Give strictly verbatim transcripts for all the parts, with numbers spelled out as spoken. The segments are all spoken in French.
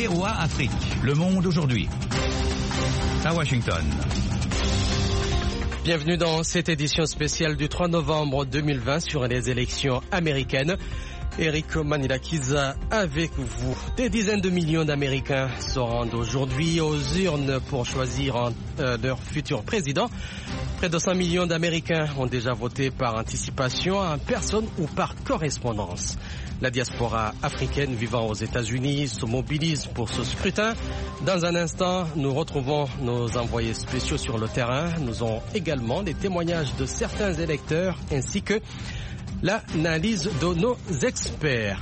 V O A Afrique, Le Monde aujourd'hui. À Washington. Bienvenue dans cette édition spéciale du trois novembre deux mille vingt sur les élections américaines. Eric Manilakiza avec vous. Des dizaines de millions d'Américains se rendent aujourd'hui aux urnes pour choisir un, euh, leur futur président. Près de cent millions d'Américains ont déjà voté par anticipation, en personne ou par correspondance. La diaspora africaine vivant aux États-Unis se mobilise pour ce scrutin. Dans un instant, nous retrouvons nos envoyés spéciaux sur le terrain. Nous avons également les témoignages de certains électeurs ainsi que l'analyse de nos experts.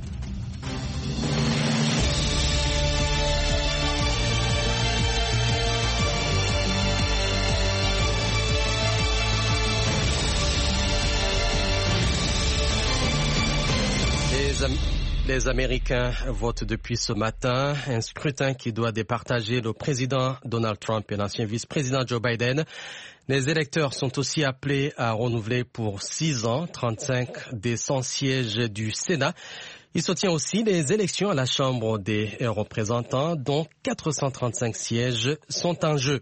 Les, Am- les Américains votent depuis ce matin un scrutin qui doit départager le président Donald Trump et l'ancien vice-président Joe Biden. Les électeurs sont aussi appelés à renouveler pour six ans trente-cinq des cent sièges du Sénat. Il se tient aussi les élections à la Chambre des représentants, dont quatre cent trente-cinq sièges sont en jeu.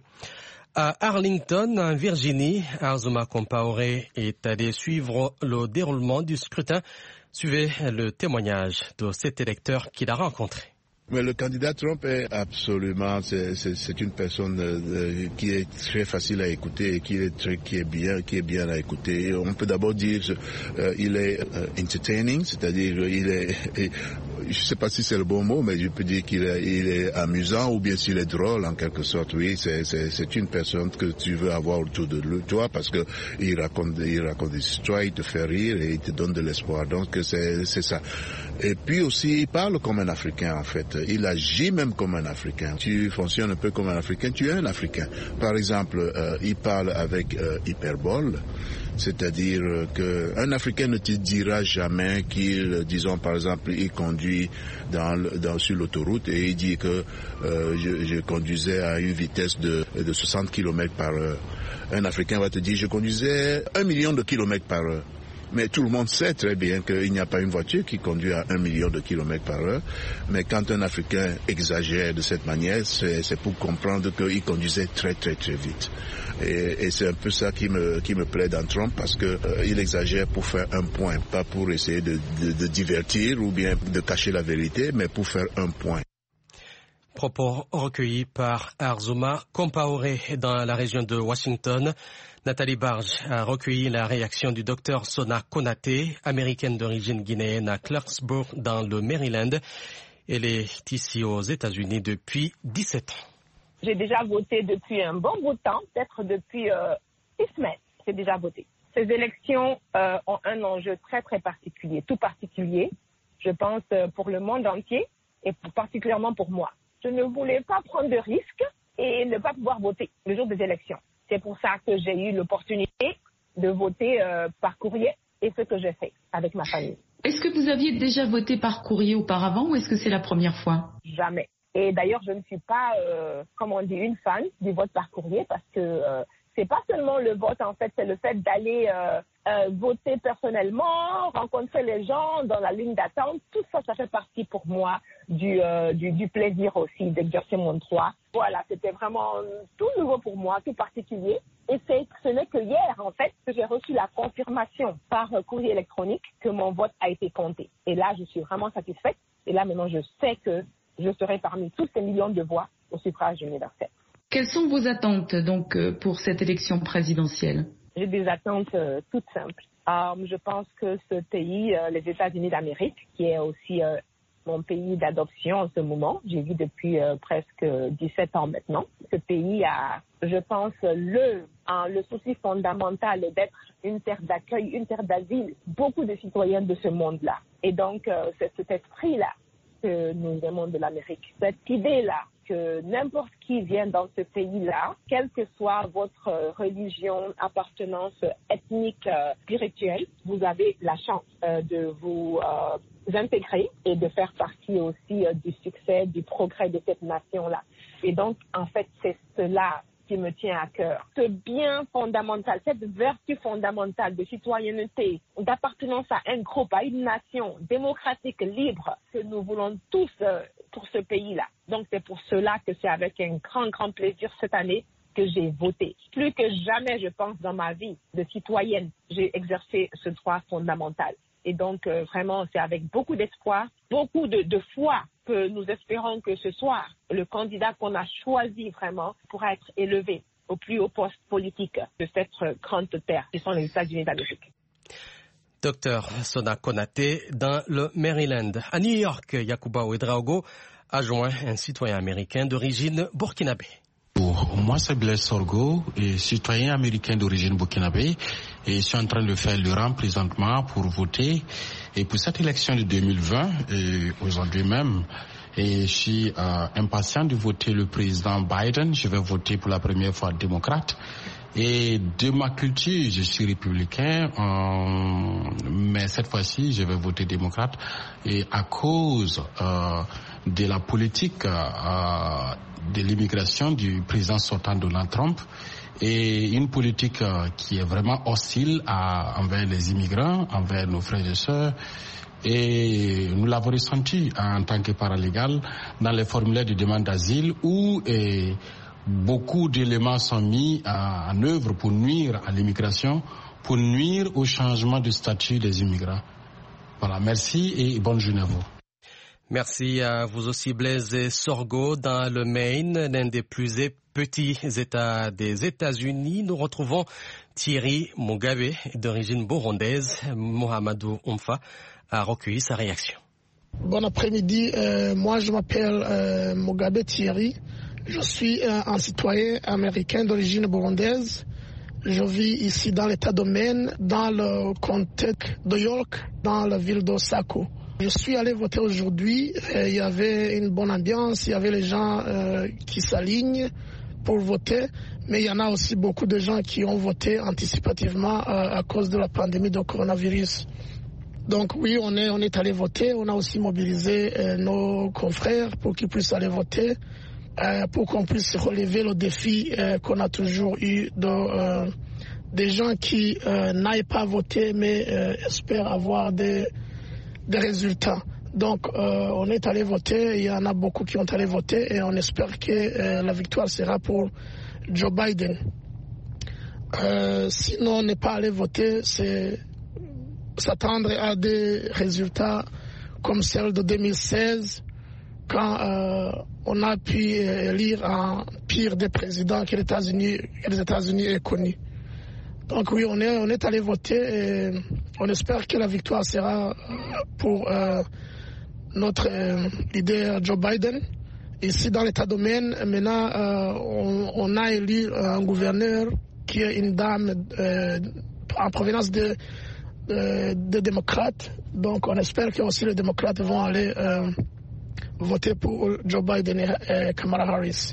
À Arlington, en Virginie, Azuma Compaoré est allé suivre le déroulement du scrutin. Suivez le témoignage de cet électeur qu'il a rencontré. Mais le candidat Trump est absolument, c'est, c'est, c'est une personne euh, qui est très facile à écouter et qui est très, qui est bien, qui est bien à écouter. On peut d'abord dire, euh, il est euh, entertaining, c'est-à-dire il est, et, je sais pas si c'est le bon mot, mais je peux dire qu'il est, il est amusant ou bien s'il est drôle en quelque sorte. Oui, c'est, c'est, c'est une personne que tu veux avoir autour de toi parce que il raconte, il raconte des histoires, il te fait rire et il te donne de l'espoir. Donc c'est, c'est ça. Et puis aussi, il parle comme un Africain en fait. Il agit même comme un Africain. Tu fonctionnes un peu comme un Africain, tu es un Africain. Par exemple, euh, il parle avec euh, hyperbole, c'est-à-dire euh, qu'un Africain ne te dira jamais qu'il, disons par exemple, il conduit dans, dans, sur l'autoroute et il dit que euh, je, je conduisais à une vitesse de, de soixante kilomètres par heure. Un Africain va te dire je conduisais un million de kilomètres par heure. Mais tout le monde sait très bien qu'il n'y a pas une voiture qui conduit à un million de kilomètres par heure. Mais quand un Africain exagère de cette manière, c'est, c'est pour comprendre qu'il conduisait très très très vite. Et, et c'est un peu ça qui me, qui me plaît dans Trump parce que euh, il exagère pour faire un point, pas pour essayer de, de, de divertir ou bien de cacher la vérité, mais pour faire un point. Propos recueillis par Azuma Compaoré dans la région de Washington. Nathalie Barge a recueilli la réaction du docteur Sona Konaté, américaine d'origine guinéenne à Clarksburg dans le Maryland. Elle est ici aux États-Unis depuis dix-sept ans. J'ai déjà voté depuis un bon bout de temps, peut-être depuis euh, six semaines, j'ai déjà voté. Ces élections euh, ont un enjeu très très particulier, tout particulier, je pense, euh, pour le monde entier et pour, particulièrement pour moi. Je ne voulais pas prendre de risques et ne pas pouvoir voter le jour des élections. C'est pour ça que j'ai eu l'opportunité de voter euh, par courrier et ce que j'ai fait avec ma famille. Est-ce que vous aviez déjà voté par courrier auparavant ou est-ce que c'est la première fois? Jamais. Et d'ailleurs, je ne suis pas, euh, comme on dit, une fan du vote par courrier parce que euh, c'est pas seulement le vote, en fait, c'est le fait d'aller euh, euh, voter personnellement, rencontrer les gens dans la ligne d'attente. Tout ça, ça fait partie pour moi du, euh, du, du plaisir aussi d'exercer mon droit. Voilà, c'était vraiment tout nouveau pour moi, tout particulier. Et c'est, ce n'est que hier, en fait, que j'ai reçu la confirmation par courrier électronique que mon vote a été compté. Et là, je suis vraiment satisfaite. Et là, maintenant, je sais que je serai parmi tous ces millions de voix au suffrage universel. Quelles sont vos attentes, donc, pour cette élection présidentielle? J'ai des attentes euh, toutes simples. Euh, je pense que ce pays, euh, les États-Unis d'Amérique, qui est aussi euh, mon pays d'adoption en ce moment, j'ai vu depuis euh, presque dix-sept ans maintenant, ce pays a, je pense, le, hein, le souci fondamental d'être une terre d'accueil, une terre d'asile, beaucoup de citoyens de ce monde-là. Et donc, euh, c'est cet esprit-là que nous aimons de l'Amérique, cette idée-là que n'importe qui vient dans ce pays-là, quelle que soit votre religion, appartenance ethnique, euh, spirituelle, vous avez la chance euh, de vous euh, intégrer et de faire partie aussi euh, du succès, du progrès de cette nation-là. Et donc, en fait, c'est cela qui me tient à cœur. Ce bien fondamental, cette vertu fondamentale de citoyenneté, d'appartenance à un groupe, à une nation démocratique, libre, que nous voulons tous euh, pour ce pays-là. Donc c'est pour cela que c'est avec un grand, grand plaisir cette année que j'ai voté. Plus que jamais, je pense, dans ma vie de citoyenne, j'ai exercé ce droit fondamental. Et donc, euh, vraiment, c'est avec beaucoup d'espoir, beaucoup de, de foi que nous espérons que ce soir, le candidat qu'on a choisi vraiment pourra être élevé au plus haut poste politique de cette grande terre, qui sont les États-Unis d'Amérique. Docteur Sona Konaté, dans le Maryland. À New York, Yacouba Ouedraogo a joint un citoyen américain d'origine burkinabé. Moi, c'est Blaise Sorgo, et citoyen américain d'origine burkinabé, et je suis en train de faire le rang présentement pour voter. Et pour cette élection de deux mille vingt, et aujourd'hui même, et je suis euh, impatient de voter le président Biden. Je vais voter pour la première fois démocrate. Et de ma culture, je suis républicain, euh, mais cette fois-ci, je vais voter démocrate. Et à cause euh, de la politique euh, de l'immigration du président sortant Donald Trump, et une politique euh, qui est vraiment hostile à, envers les immigrants, envers nos frères et sœurs. Et nous l'avons ressenti en tant que paralégal dans les formulaires de demande d'asile où et, beaucoup d'éléments sont mis à, en œuvre pour nuire à l'immigration, pour nuire au changement de statut des immigrants. Voilà, merci et bonne journée à vous. Merci à vous aussi, Blaise Sorgo. Dans le Maine, l'un des plus petits États des États-Unis, nous retrouvons Thierry Mugabe, d'origine burundaise. Mohamedou Oumfa a recueilli sa réaction. Bon après-midi, euh, moi je m'appelle euh, Mugabe Thierry. Je suis euh, un citoyen américain d'origine burundaise. Je vis ici dans l'État de Maine, dans le comté de York, dans la ville d'Osako. Je suis allé voter aujourd'hui. Il y avait une bonne ambiance, il y avait les gens euh, qui s'alignent pour voter, mais il y en a aussi beaucoup de gens qui ont voté anticipativement euh, à cause de la pandémie de coronavirus. Donc oui, on est, on est allé voter. On a aussi mobilisé euh, nos confrères pour qu'ils puissent aller voter, euh, pour qu'on puisse relever le défi euh, qu'on a toujours eu de, euh, des gens qui euh, n'aillent pas voter mais euh, espèrent avoir des, des résultats. Donc euh, on est allé voter, il y en a beaucoup qui ont allé voter et on espère que euh, la victoire sera pour Joe Biden. Euh, sinon on n'est pas allé voter, c'est s'attendre à des résultats comme celle de deux mille seize, quand euh, on a pu élire un pire des présidents que les États-Unis, que les États-Unis aient connu. Donc oui, on est, on est allé voter et on espère que la victoire sera pour euh, notre euh, leader Joe Biden. Ici dans l'État de Maine, maintenant, euh, on, on a élu un gouverneur qui est une dame euh, en provenance de Euh, des démocrates. Donc on espère que aussi les démocrates vont aller euh, voter pour Joe Biden et, et Kamala Harris.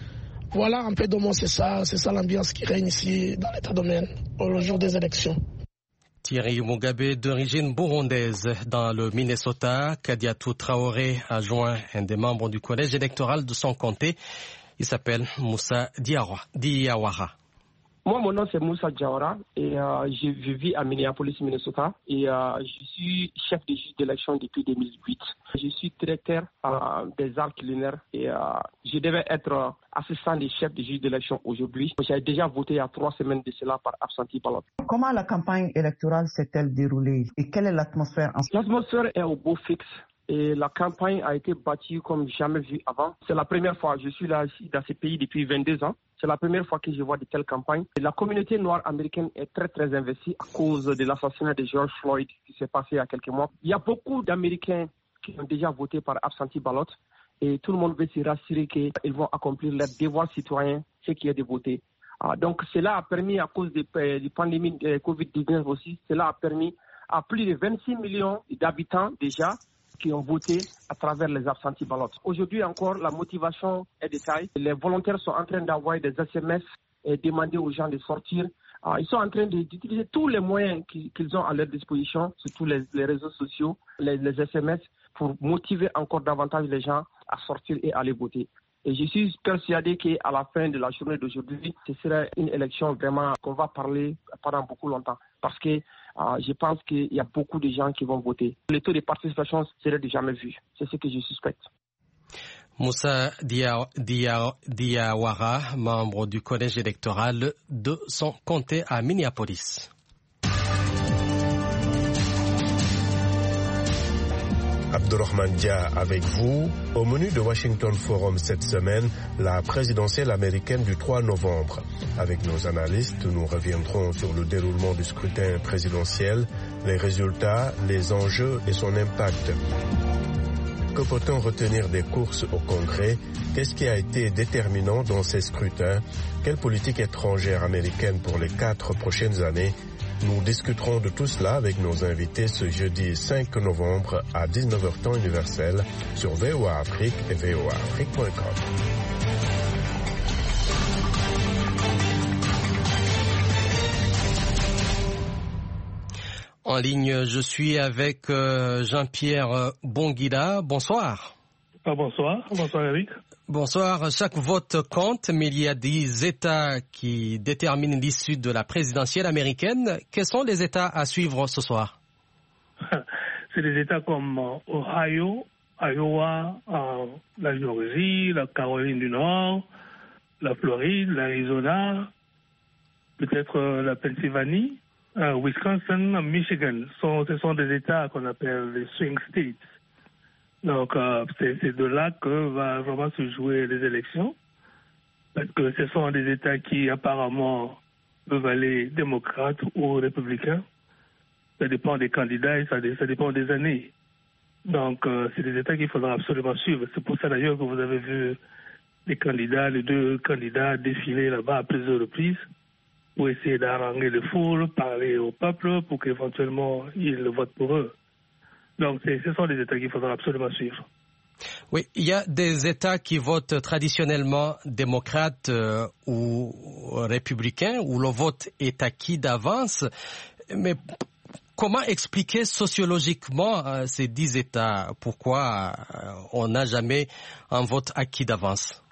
Voilà un peu de moi, c'est ça, c'est ça l'ambiance qui règne ici dans l'État de Maine au jour des élections. Thierry Mugabe, d'origine burundaise, dans le Minnesota. Kadiatou Traoré a joint un des membres du collège électoral de son comté. Il s'appelle Moussa Diawara. Moi, mon nom c'est Moussa Diawara et euh, je, je vis à Minneapolis, Minnesota et euh, je suis chef de juge d'élection depuis deux mille huit. Je suis directeur euh, des arts culinaires et euh, je devais être euh, assistant des chefs de juge d'élection aujourd'hui. J'ai déjà voté il y a trois semaines de cela par absentee ballot. Comment la campagne électorale s'est-elle déroulée et quelle est l'atmosphère en... L'atmosphère est au beau fixe. Et la campagne a été bâtie comme jamais vu avant. C'est la première fois, je suis là dans ce pays depuis vingt-deux ans. C'est la première fois que je vois de telles campagnes. Et la communauté noire américaine est très très investie à cause de l'assassinat de George Floyd qui s'est passé il y a quelques mois. Il y a beaucoup d'Américains qui ont déjà voté par absentee ballot et tout le monde veut se rassurer qu'ils vont accomplir leur devoir citoyen, ce qui est de voter. Ah, donc cela a permis, à cause de la de pandémie de covid dix-neuf aussi, cela a permis à plus de vingt-six millions d'habitants déjà qui ont voté à travers les absentee ballots. Aujourd'hui encore, la motivation est de taille. Les volontaires sont en train d'envoyer des S M S et demander aux gens de sortir. Ils sont en train d'utiliser tous les moyens qu'ils ont à leur disposition, surtout les, les réseaux sociaux, les, les S M S, pour motiver encore davantage les gens à sortir et aller voter. Et je suis persuadé qu'à la fin de la journée d'aujourd'hui, ce sera une élection vraiment qu'on va parler pendant beaucoup longtemps. Parce que euh, je pense qu'il y a beaucoup de gens qui vont voter. Le taux de participation serait de jamais vu. C'est ce que je suspecte. Moussa Dia, Dia, Diawara, membre du collège électoral de son comté à Minneapolis. Abdurrahman Dia avec vous. Au menu de Washington Forum cette semaine, la présidentielle américaine du trois novembre. Avec nos analystes, nous reviendrons sur le déroulement du scrutin présidentiel, les résultats, les enjeux et son impact. Que peut-on retenir des courses au Congrès? Qu'est-ce qui a été déterminant dans ces scrutins? Quelle politique étrangère américaine pour les quatre prochaines années? Nous discuterons de tout cela avec nos invités ce jeudi cinq novembre à dix-neuf heures temps universel sur V O A Afrique et V O A Afrique point com. En ligne, je suis avec Jean-Pierre Bonguila. Bonsoir. Ah, bonsoir. Bonsoir, Eric. Bonsoir. Chaque vote compte, mais il y a des États qui déterminent l'issue de la présidentielle américaine. Quels sont les États à suivre ce soir? C'est des États comme Ohio, Iowa, la Géorgie, la Caroline du Nord, la Floride, l'Arizona, peut-être la Pennsylvanie, Wisconsin, Michigan. Ce sont des États qu'on appelle les swing states. Donc, euh, c'est, c'est de là que va vraiment se jouer les élections, parce que ce sont des États qui apparemment peuvent aller démocrates ou républicains. Ça dépend des candidats et ça, ça dépend des années. Donc, euh, c'est des États qu'il faudra absolument suivre. C'est pour ça d'ailleurs que vous avez vu les candidats, les deux candidats défiler là-bas à plusieurs reprises pour essayer d'haranguer les foules, parler au peuple pour qu'éventuellement ils votent pour eux. Donc, c'est, ce sont des États qu'il faudra absolument suivre. Oui, il y a des États qui votent traditionnellement démocrates euh, ou républicains, où le vote est acquis d'avance. Mais comment expliquer sociologiquement euh, ces dix États? Pourquoi euh, on n'a jamais un vote acquis d'avance?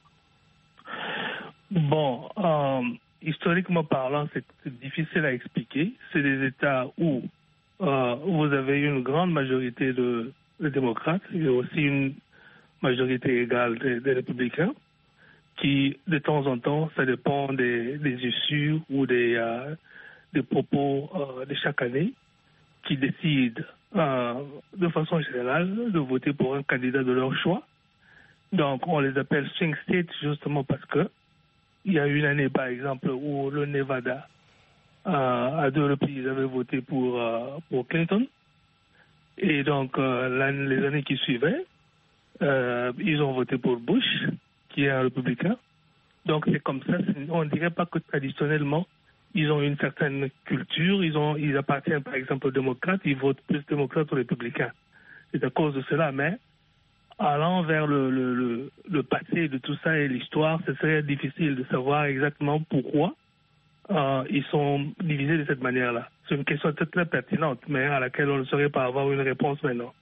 Bon, euh, historiquement parlant, c'est, c'est difficile à expliquer. C'est des États où Euh, vous avez une grande majorité de, de démocrates, il y a aussi une majorité égale des, des républicains, qui, de temps en temps, ça dépend des, des issues ou des, euh, des propos euh, de chaque année, qui décident euh, de façon générale de voter pour un candidat de leur choix. Donc, on les appelle swing states justement parce que il y a une année, par exemple, où le Nevada, Euh, à deux reprises, ils avaient voté pour, euh, pour Clinton. Et donc, euh, les années qui suivaient, euh, ils ont voté pour Bush, qui est un républicain. Donc, c'est comme ça. C'est, on ne dirait pas que traditionnellement, ils ont une certaine culture. Ils, ont, ils appartiennent, par exemple, aux démocrates. Ils votent plus démocrates ou républicains. C'est à cause de cela. Mais, allant vers le, le, le, le passé de tout ça et l'histoire, ce serait difficile de savoir exactement pourquoi Euh, ils sont divisés de cette manière-là. C'est une question très, très pertinente, mais à laquelle on ne saurait pas avoir une réponse maintenant.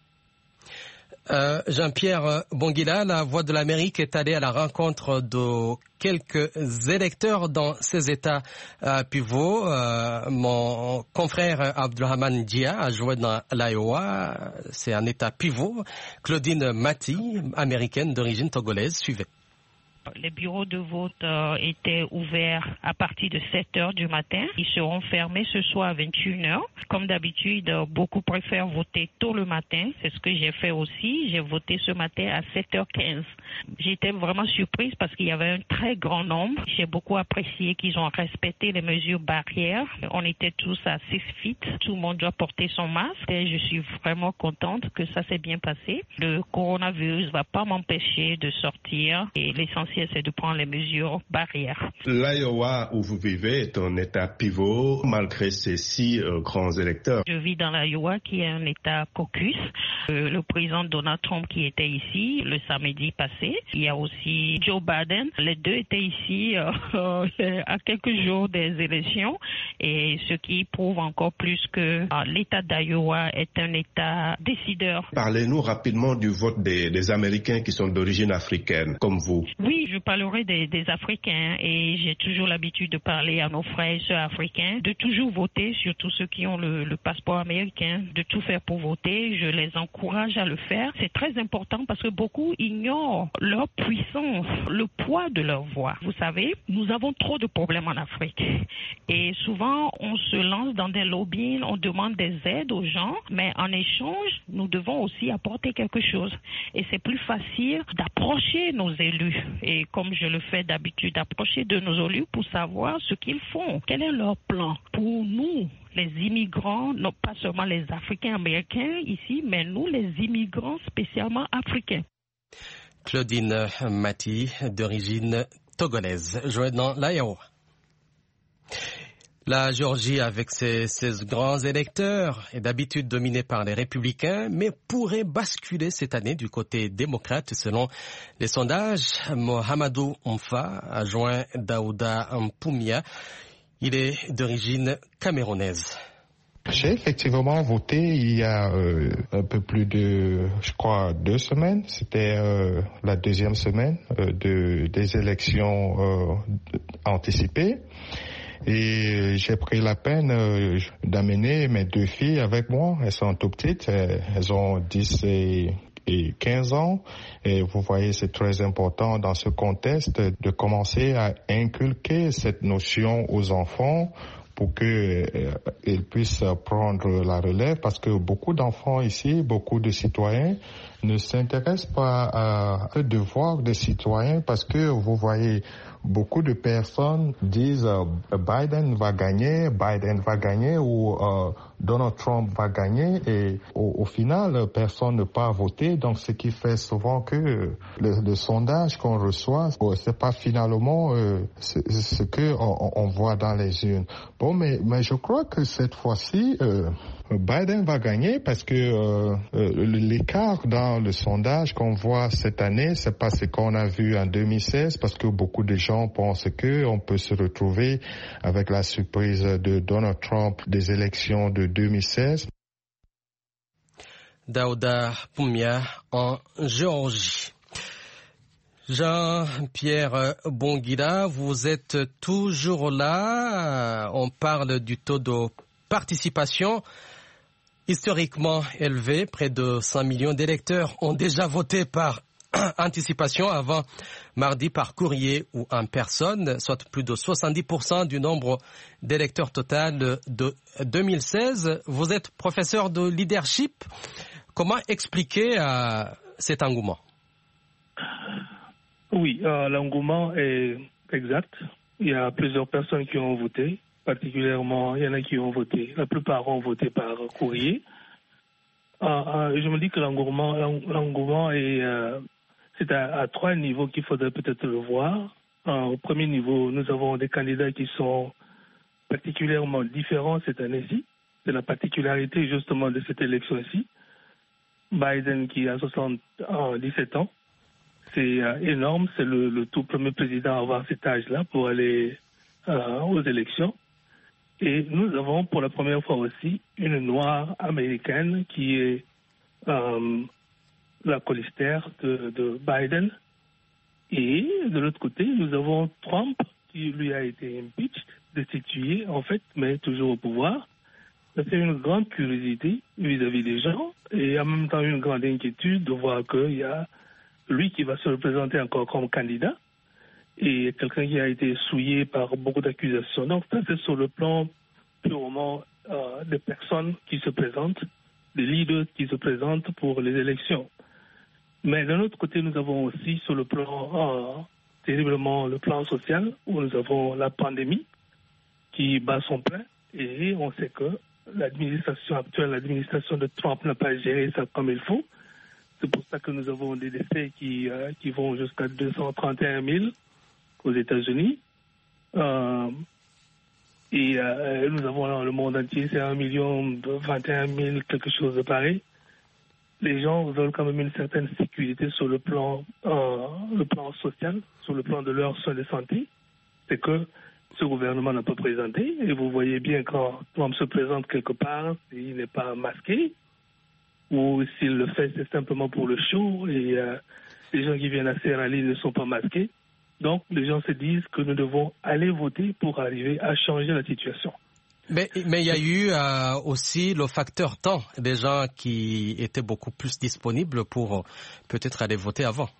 Euh, Jean-Pierre Bonguila, la Voix de l'Amérique est allée à la rencontre de quelques électeurs dans ces États euh, pivots. Euh, mon confrère Abdurrahman Dia a joué dans l'Iowa. C'est un État pivot. Claudine Mati, américaine d'origine togolaise, suivait. Les bureaux de vote euh, étaient ouverts à partir de sept heures du matin. Ils seront fermés ce soir à vingt et une heures. Comme d'habitude, euh, beaucoup préfèrent voter tôt le matin. C'est ce que j'ai fait aussi. J'ai voté ce matin à sept heures quinze. J'étais vraiment surprise parce qu'il y avait un très grand nombre. J'ai beaucoup apprécié qu'ils ont respecté les mesures barrières. On était tous à six feet. Tout le monde doit porter son masque. Et je suis vraiment contente que ça s'est bien passé. Le coronavirus ne va pas m'empêcher de sortir. Et l'essentiel, c'est de prendre les mesures barrières. L'Iowa où vous vivez est un État pivot malgré ses six euh, grands électeurs. Je vis dans l'Iowa qui est un État caucus. Euh, le président Donald Trump qui était ici le samedi passé. Il y a aussi Joe Biden. Les deux étaient ici euh, euh, à quelques jours des élections et ce qui prouve encore plus que euh, l'État d'Iowa est un État décideur. Parlez-nous rapidement du vote des, des Américains qui sont d'origine africaine, comme vous. Oui, je je parlerai des, des Africains et j'ai toujours l'habitude de parler à nos frères et sœurs africains de toujours voter, surtout ceux qui ont le, le passeport américain, de tout faire pour voter. Je les encourage à le faire. C'est très important parce que beaucoup ignorent leur puissance, le poids de leur voix. Vous savez, nous avons trop de problèmes en Afrique et souvent on se lance dans des lobbying, on demande des aides aux gens, mais en échange, nous devons aussi apporter quelque chose. Et c'est plus facile d'approcher nos élus et comme je le fais d'habitude, d'approcher de nos élus pour savoir ce qu'ils font. Quel est leur plan pour nous, les immigrants, non pas seulement les Africains américains ici, mais nous, les immigrants spécialement africains. Claudine Mati, d'origine togolaise, jouée dans l'Iowa. La Géorgie, avec ses, ses grands électeurs, est d'habitude dominée par les républicains, mais pourrait basculer cette année du côté démocrate selon les sondages. Mohamedou Omfa a joint Daouda Mpoumia. Il est d'origine camerounaise. J'ai effectivement voté il y a euh, un peu plus de, je crois, deux semaines. C'était euh, la deuxième semaine euh, de, des élections euh, anticipées. Et j'ai pris la peine euh, d'amener mes deux filles avec moi. Elles sont tout petites, elles ont dix et, et quinze ans. Et vous voyez, c'est très important dans ce contexte de commencer à inculquer cette notion aux enfants pour qu'ils euh, puissent prendre la relève, parce que beaucoup d'enfants ici, beaucoup de citoyens ne s'intéressent pas à ce devoir des citoyens, parce que vous voyez, beaucoup de personnes disent euh, Biden va gagner, Biden va gagner ou euh, Donald Trump va gagner, et au, au final, personne ne peut voter. Donc, ce qui fait souvent que le, le sondage qu'on reçoit, c'est pas finalement euh, ce, ce que on, on voit dans les urnes. Bon, mais, mais je crois que cette fois-ci, euh, Biden va gagner, parce que euh, euh, l'écart dans le sondage qu'on voit cette année, c'est pas ce qu'on a vu en deux mille seize, parce que beaucoup de gens pensent que on peut se retrouver avec la surprise de Donald Trump des élections de deux mille seize. Daouda Mpoumia en Géorgie. Jean-Pierre Bonguila, vous êtes toujours là. On parle du taux de participation historiquement élevé. Près de cent millions d'électeurs ont déjà voté par anticipation avant mardi par courrier ou en personne, soit plus de soixante-dix pour cent du nombre d'électeurs total de deux mille seize. Vous êtes professeur de leadership. Comment expliquer euh, cet engouement? Oui, euh, l'engouement est exact. Il y a plusieurs personnes qui ont voté. Particulièrement, il y en a qui ont voté. La plupart ont voté par courrier. Euh, euh, je me dis que l'engouement, l'engouement est, euh, c'est à, à trois niveaux qu'il faudrait peut-être le voir. Euh, au premier niveau, nous avons des candidats qui sont particulièrement différents cette année-ci. C'est la particularité justement de cette élection-ci. Biden qui a soixante-dix-sept ans. C'est euh, énorme. C'est le, le tout premier président à avoir cet âge-là pour aller euh, aux élections. Et nous avons pour la première fois aussi une noire américaine qui est euh, la colistière de, de Biden. Et de l'autre côté, nous avons Trump qui lui a été impeached, destitué en fait, mais toujours au pouvoir. Ça fait une grande curiosité vis-à-vis des gens et en même temps une grande inquiétude de voir qu'il y a lui qui va se représenter encore comme candidat. Et quelqu'un qui a été souillé par beaucoup d'accusations. Donc ça, c'est sur le plan purement euh, des personnes qui se présentent, des leaders qui se présentent pour les élections. Mais d'un autre côté, nous avons aussi sur le plan, euh, terriblement le plan social, où nous avons la pandémie qui bat son plein. Et on sait que l'administration actuelle, l'administration de Trump n'a pas géré ça comme il faut. C'est pour ça que nous avons des décès qui, euh, qui vont jusqu'à deux cent trente et un mille. Aux États-Unis. Euh, et euh, nous avons dans le monde entier, c'est un million vingt et un mille, quelque chose de pareil. Les gens veulent quand même une certaine sécurité sur le plan, euh, le plan social, sur le plan de leurs soins de santé. C'est que ce gouvernement n'a pas présenté. Et vous voyez bien quand Trump se présente quelque part, il n'est pas masqué. Ou s'il le fait, c'est simplement pour le show. Et euh, les gens qui viennent à ces rallyes ne sont pas masqués. Donc, les gens se disent que nous devons aller voter pour arriver à changer la situation. Mais mais il y a eu euh, aussi le facteur temps, des gens qui étaient beaucoup plus disponibles pour peut-être aller voter avant.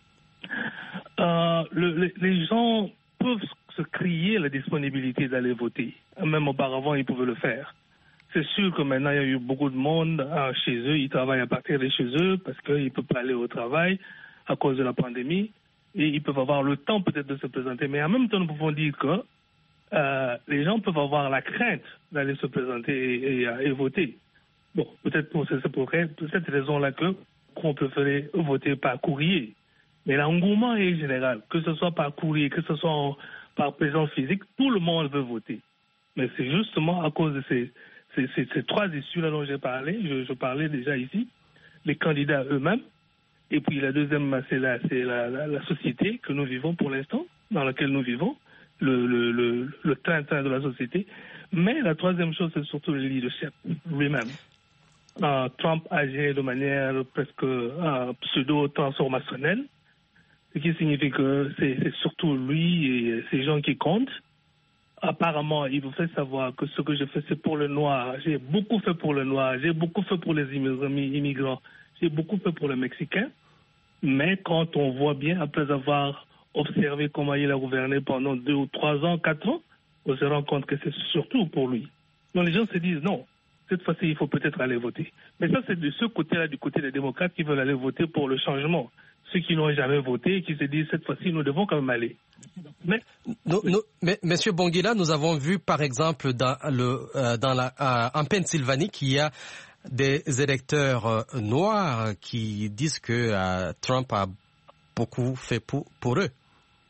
Euh, le, les, les gens peuvent se crier la disponibilité d'aller voter. Même auparavant, ils pouvaient le faire. C'est sûr que maintenant, il y a eu beaucoup de monde euh, chez eux. Ils travaillent à partir de chez eux parce qu'ils ne peuvent pas aller au travail à cause de la pandémie. Et ils peuvent avoir le temps peut-être de se présenter. Mais en même temps, nous pouvons dire que euh, les gens peuvent avoir la crainte d'aller se présenter et, et, et voter. Bon, peut-être pour, c'est pour, pour cette raison-là que qu'on préférait voter par courrier. Mais l'engouement est général, que ce soit par courrier, que ce soit en, par présence physique, tout le monde veut voter. Mais c'est justement à cause de ces, ces, ces, ces trois issues-là dont j'ai parlé, je, je parlais déjà ici, les candidats eux-mêmes, et puis la deuxième, c'est la, c'est la, la, la société que nous vivons pour l'instant, dans laquelle nous vivons, le, le, le, le train-train de la société. Mais la troisième chose, c'est surtout le leadership lui-même. Euh, Trump agit de manière presque euh, pseudo-transformationnelle, ce qui signifie que c'est, c'est surtout lui et ces gens qui comptent. Apparemment, il vous fait savoir que ce que je fais, c'est pour le noir. J'ai beaucoup fait pour le noir, j'ai beaucoup fait pour les immigrants, j'ai beaucoup fait pour les Mexicains. Mais quand on voit bien, après avoir observé comment il a gouverné pendant deux ou trois ans, quatre ans, on se rend compte que c'est surtout pour lui. Donc les gens se disent non, cette fois-ci, il faut peut-être aller voter. Mais ça, c'est de ce côté-là, du côté des démocrates qui veulent aller voter pour le changement. Ceux qui n'ont jamais voté et qui se disent cette fois-ci, nous devons quand même aller. Mais, nous, nous, mais Monsieur Bonguila, nous avons vu par exemple dans le, euh, dans la, euh, en Pennsylvanie qu'il y a des électeurs euh, noirs qui disent que euh, Trump a beaucoup fait pour, pour eux.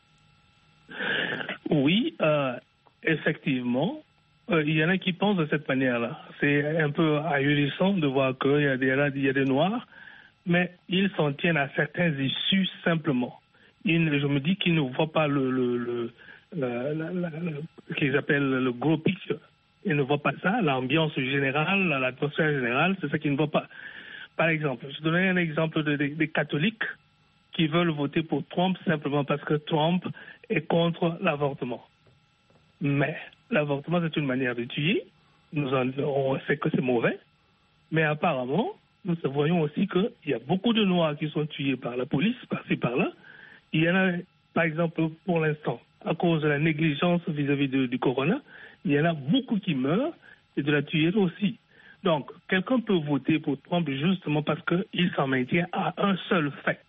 Oui, euh, effectivement. Euh, il y en a qui pensent de cette manière-là. C'est un peu ahurissant de voir qu'il y a des, il y a des noirs, mais ils s'en tiennent à certains issus simplement. Ils, je me dis qu'ils ne voient pas le, le, le, la, la, la, ce qu'ils appellent le gros picture. Ils ne voient pas ça, l'ambiance générale, l'atmosphère générale, c'est ça qu'ils ne voient pas. Par exemple, je donnerai un exemple de, de, des catholiques qui veulent voter pour Trump simplement parce que Trump est contre l'avortement. Mais l'avortement, c'est une manière de tuer. Nous en, on sait que c'est mauvais. Mais apparemment, nous voyons aussi qu'il y a beaucoup de Noirs qui sont tués par la police, par-ci, par-là. Il y en a, par exemple, pour l'instant, à cause de la négligence vis-à-vis de, du corona, il y en a beaucoup qui meurent et de la tuerie aussi. Donc, quelqu'un peut voter pour Trump justement parce qu'il s'en maintient à un seul fait.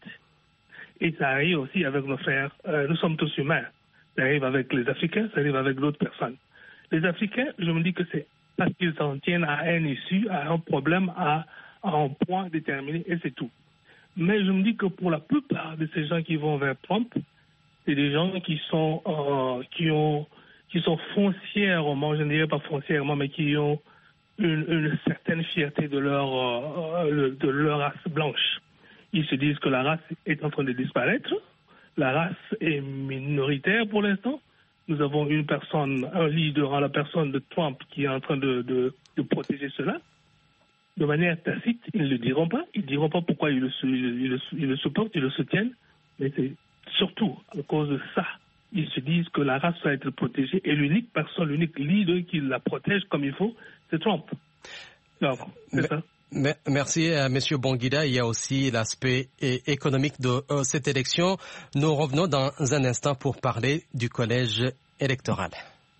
Et ça arrive aussi avec nos frères. Euh, nous sommes tous humains. Ça arrive avec les Africains, ça arrive avec d'autres personnes. Les Africains, je me dis que c'est parce qu'ils s'en tiennent à un issue, à un problème, à, à un point déterminé, et c'est tout. Mais je me dis que pour la plupart de ces gens qui vont vers Trump, c'est des gens qui sont, euh, qui ont, qui sont foncièrement, je ne dirais pas foncièrement, mais qui ont une, une certaine fierté de leur, euh, de leur race blanche. Ils se disent que la race est en train de disparaître. La race est minoritaire pour l'instant. Nous avons une personne, un leader en la personne de Trump qui est en train de, de, de protéger cela. De manière tacite, ils ne le diront pas. Ils ne diront pas pourquoi ils le, ils, le, ils le supportent, ils le soutiennent. Mais c'est surtout à cause de ça. Ils se disent que la race va être protégée et l'unique personne, l'unique leader qui la protège comme il faut, c'est Trump. Donc, c'est ça. Merci à M. Bonguila. Il y a aussi l'aspect économique de euh, cette élection. Nous revenons dans un instant pour parler du collège électoral.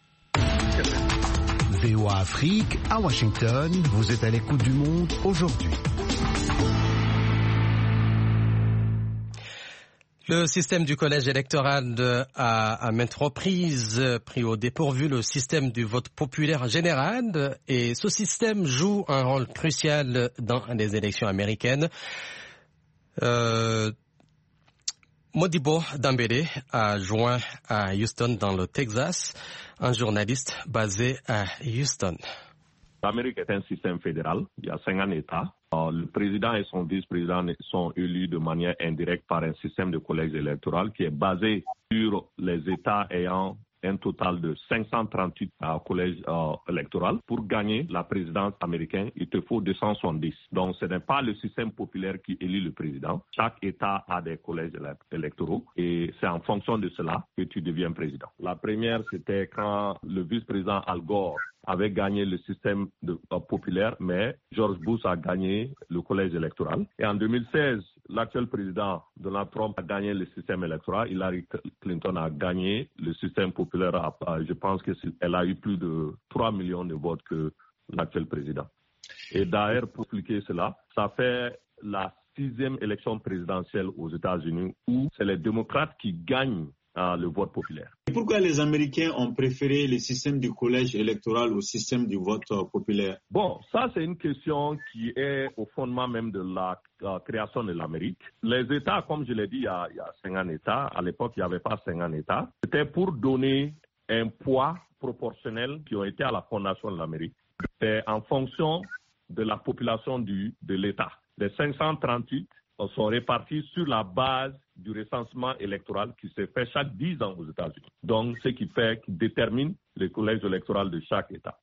V O A Afrique, à Washington, vous êtes à l'écoute du monde aujourd'hui. Le système du collège électoral a à maintes reprises pris au dépourvu le système du vote populaire général et ce système joue un rôle crucial dans les élections américaines. Euh, Modibo Dambélé a joint à Houston dans le Texas, un journaliste basé à Houston. L'Amérique est un système fédéral, il y a cinquante États. Le président et son vice-président sont élus de manière indirecte par un système de collège électoral qui est basé sur les États ayant un total de cinq cent trente-huit euh, collèges euh, électoraux. Pour gagner la présidence américaine, il te faut deux cent soixante-dix. Donc, ce n'est pas le système populaire qui élit le président. Chaque État a des collèges électoraux et c'est en fonction de cela que tu deviens président. La première, c'était quand le vice-président Al Gore avait gagné le système de, euh, populaire, mais George Bush a gagné le collège électoral. Et en deux mille seize, l'actuel président Donald Trump a gagné le système électoral. Hillary Clinton a gagné le système populaire. À, je pense qu'elle a eu plus de trois millions de votes que l'actuel président. Et d'ailleurs, pour expliquer cela, ça fait la sixième élection présidentielle aux États-Unis où c'est les démocrates qui gagnent euh, le vote populaire. Et pourquoi les Américains ont préféré le système du collège électoral au système du vote euh, populaire? Bon, ça c'est une question qui est au fondement même de la euh, création de l'Amérique. Les États, comme je l'ai dit, il y a, il y a cinquante États. À l'époque, il n'y avait pas cinquante États. C'était pour donner un poids proportionnel qui ont été à la fondation de l'Amérique. C'est en fonction de la population du, de l'État. Les cinq cent trente-huit sont répartis sur la base du recensement électoral qui se fait chaque dix ans aux États-Unis. Donc, ce qui fait, qui détermine le collège électoral de chaque État.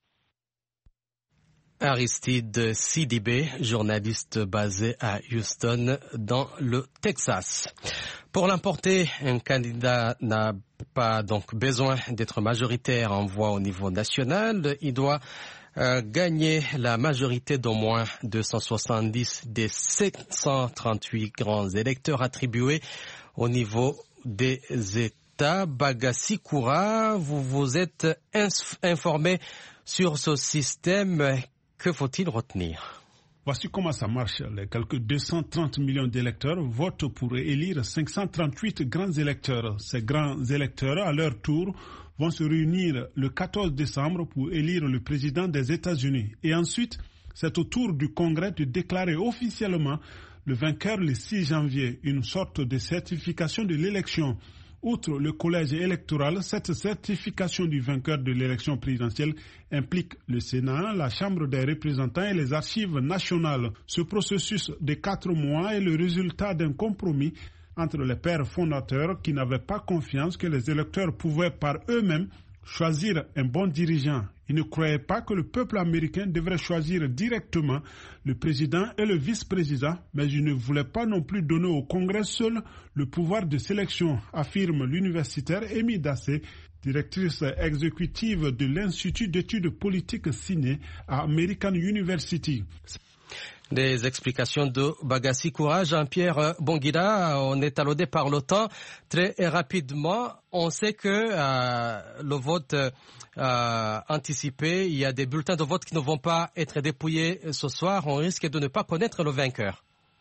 Aristide Sidibé, journaliste basé à Houston, dans le Texas. Pour l'emporter, un candidat n'a pas donc besoin d'être majoritaire en voix au niveau national. Il doit euh, gagner la majorité d'au moins deux cent soixante-dix des sept cent trente-huit grands électeurs attribués au niveau des États. Bagassi Koura, vous vous êtes inf- informé sur ce système. Que faut-il retenir? Voici comment ça marche. Les quelques deux cent trente millions d'électeurs votent pour élire cinq cent trente-huit grands électeurs. Ces grands électeurs, à leur tour, vont se réunir le quatorze décembre pour élire le président des États-Unis. Et ensuite, c'est au tour du Congrès de déclarer officiellement le vainqueur le six janvier, une sorte de certification de l'élection. Outre le collège électoral, cette certification du vainqueur de l'élection présidentielle implique le Sénat, la Chambre des représentants et les archives nationales. Ce processus de quatre mois est le résultat d'un compromis entre les pères fondateurs qui n'avaient pas confiance que les électeurs pouvaient par eux-mêmes choisir un bon dirigeant. Ils ne croyaient pas que le peuple américain devrait choisir directement le président et le vice-président, mais ils ne voulaient pas non plus donner au Congrès seul le pouvoir de sélection, affirme l'universitaire Amy Dassé, directrice exécutive de l'Institut d'études politiques Ciné à American University. Des explications de Bagassi Koura. Jean-Pierre Bonguida, on est allodé par l'OTAN. Très rapidement, on sait que euh, le vote euh, anticipé, il y a des bulletins de vote qui ne vont pas être dépouillés ce soir. On risque de ne pas connaître le vainqueur.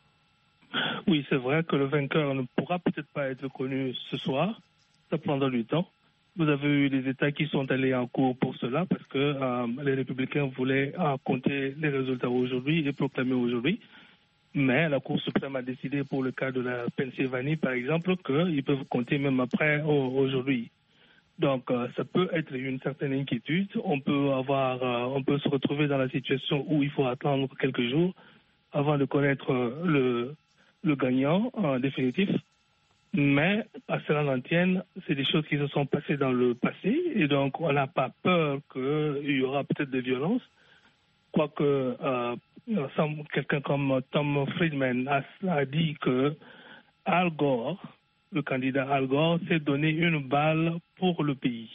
Oui, c'est vrai que le vainqueur ne pourra peut-être pas être connu ce soir. Ça prendra du temps. Vous avez eu des États qui sont allés en cours pour cela parce que euh, les républicains voulaient euh, compter les résultats aujourd'hui et proclamer aujourd'hui. Mais la Cour suprême a décidé pour le cas de la Pennsylvanie, par exemple, qu'ils peuvent compter même après aujourd'hui. Donc, euh, ça peut être une certaine inquiétude. On peut avoir, euh, on peut se retrouver dans la situation où il faut attendre quelques jours avant de connaître euh, le, le gagnant en définitif. Mais, à cela n'en tienne, c'est des choses qui se sont passées dans le passé et donc on n'a pas peur qu'il y aura peut-être des violences. Quoique euh, quelqu'un comme Tom Friedman a, a dit que Al Gore, le candidat Al Gore, s'est donné une balle pour le pays.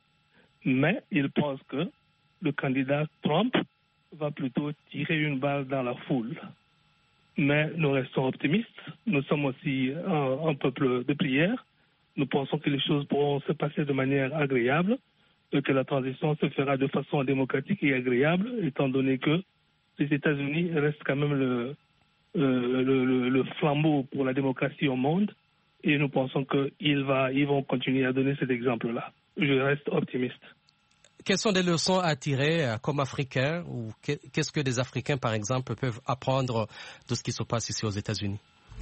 Mais il pense que le candidat Trump va plutôt tirer une balle dans la foule. Mais nous restons optimistes. Nous sommes aussi un, un peuple de prière. Nous pensons que les choses pourront se passer de manière agréable et que la transition se fera de façon démocratique et agréable, étant donné que les États-Unis restent quand même le, euh, le, le, le flambeau pour la démocratie au monde. Et nous pensons qu'ils va, ils vont continuer à donner cet exemple-là. Je reste optimiste. Quelles sont les leçons à tirer comme Africains ou qu'est-ce que les Africains, par exemple, peuvent apprendre de ce qui se passe ici aux États-Unis?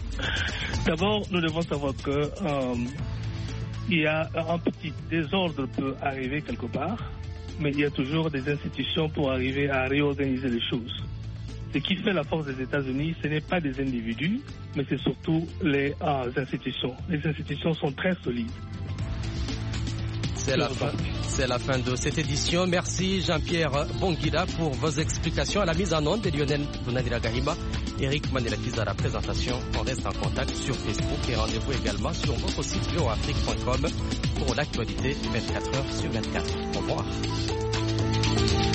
D'abord, nous devons savoir que euh, il y a un petit désordre peut arriver quelque part, mais il y a toujours des institutions pour arriver à réorganiser les choses. Ce qui fait la force des États-Unis, ce n'est pas des individus, mais c'est surtout les euh, institutions. Les institutions sont très solides. C'est la fin. C'est la fin de cette édition. Merci Jean-Pierre Bonguila pour vos explications. À la mise en onde de Lionel Bounadira Gahima, Eric Manelakiza à la présentation. On reste en contact sur Facebook et rendez-vous également sur votre site voafrique point com pour l'actualité vingt-quatre heures sur vingt-quatre. Au revoir.